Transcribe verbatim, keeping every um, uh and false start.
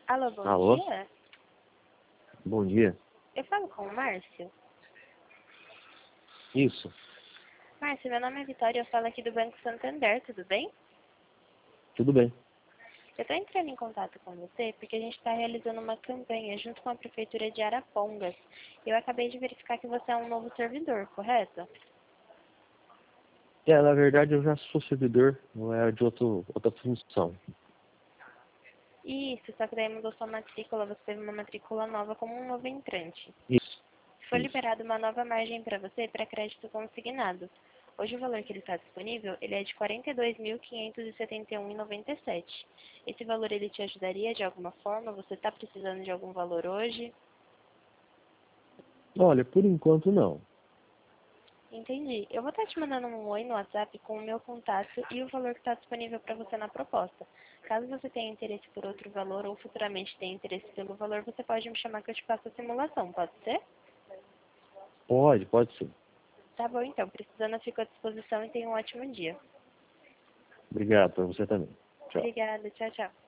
Alô, bom Alô? dia. Bom dia. Eu falo com o Márcio. Isso. Márcio, meu nome é Vitória e eu falo aqui do Banco Santander, tudo bem? Tudo bem. Eu estou entrando em contato com você porque a gente está realizando uma campanha junto com a Prefeitura de Arapongas. Eu acabei de verificar que você é um novo servidor, correto? É, na verdade eu já sou servidor, não é de outro, outra função. Isso, só que daí mudou sua matrícula, você teve uma matrícula nova como um novo entrante. Isso. Foi Isso. liberada uma nova margem para você para crédito consignado. Hoje o valor que ele está disponível, ele é de quarenta e dois mil quinhentos e setenta e um reais e noventa e sete centavos. Esse valor ele te ajudaria de alguma forma? Você está precisando de algum valor hoje? Olha, por enquanto não. Entendi. Eu vou estar te mandando um oi no WhatsApp com o meu contato e o valor que está disponível para você na proposta. Caso você tenha interesse por outro valor ou futuramente tenha interesse pelo valor, você pode me chamar que eu te faço a simulação, pode ser? Pode, pode sim. Tá bom então, precisando eu fico à disposição e tenha um ótimo dia. Obrigado para você também. Tchau. Obrigada, tchau, tchau.